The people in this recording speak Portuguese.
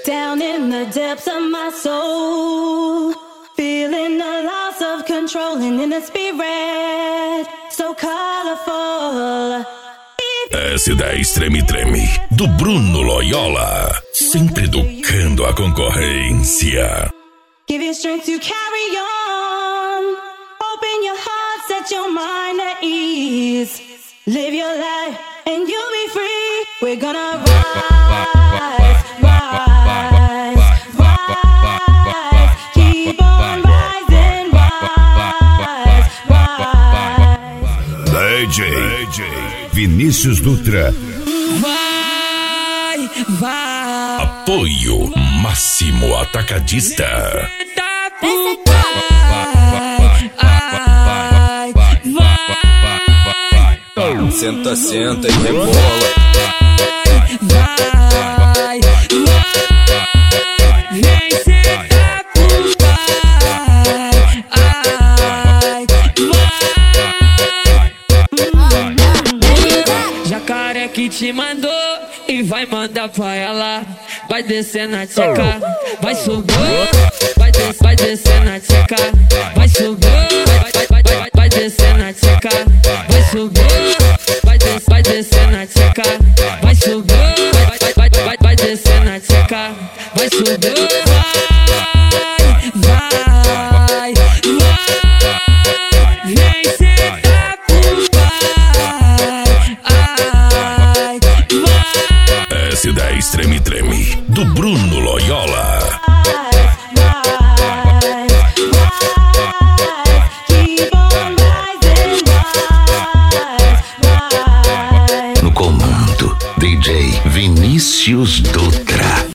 down in the depths of my soul, feeling the loss of control and in a spirit so colorful. S10 Treme Treme, do Bruno Loyola, sempre educando a concorrência. Give you strength to carry on, open your heart, set your mind at ease, live your life and you'll be free. We're gonna rise, rise, rise, keep on rising, rise, rise. DJ Vinícius Dutra. Vai, vai. Apoio Máximo Atacadista. Senta, senta e rebola. Vai, vem sentar pro pai. Vai. Jacaré que te mandou e vai mandar pra ela. Vai descer na tcheca, vai subir. Vai descer na tcheca, vai subir. Vai descer na tcheca, vai subir. Vai descer na tcheca, vai subir. Vai descer na tcheca, vai subir. Vai, vem sentar pro pai. S10 Treme Treme, do Bruno Loyola.